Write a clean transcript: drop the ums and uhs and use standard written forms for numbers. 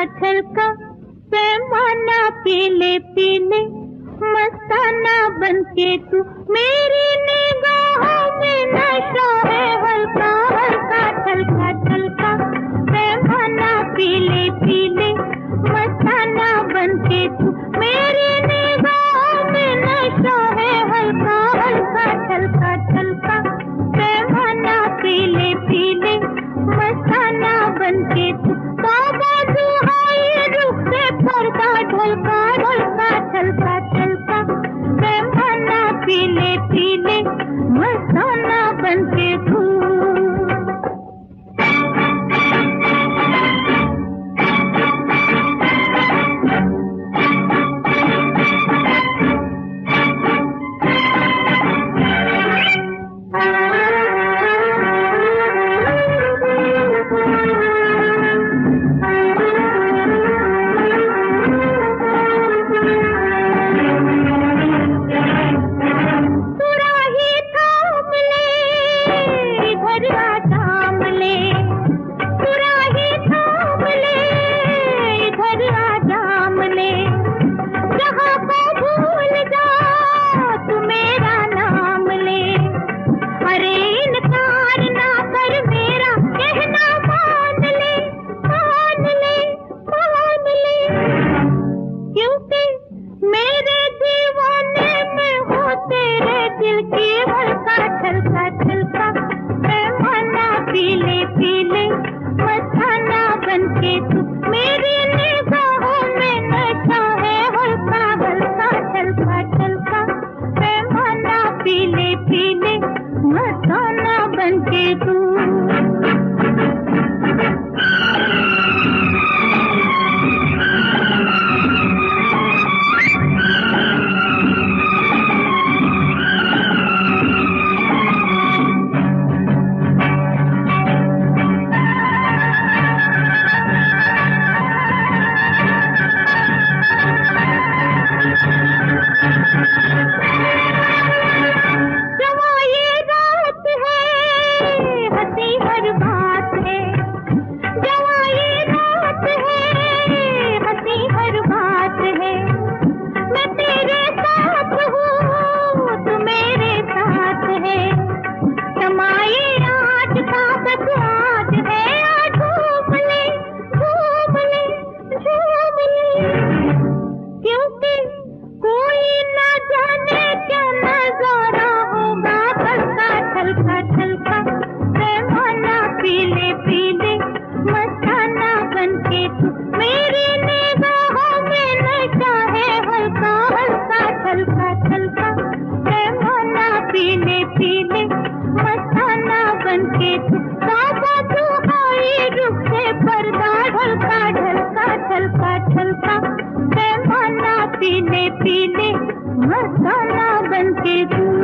छलका पैमाना पीले पीले मस्ताना बनके तू मेरी निगाहों में नशा है हल्का हल्का छलका छलका पैमाना पीले पीले मस्ताना बनके तू मेरी निगाहों में नशा है हल्का हल्का छलका छलका पैमाना पीले पीले मस्ताना बनके तू बाबा दुहाई रुख से पर्दा ढलका ढलका छलका छलका पैमाना पीले पीले मस्ताना बनके तू पीले पीले मस्ताना बनके तू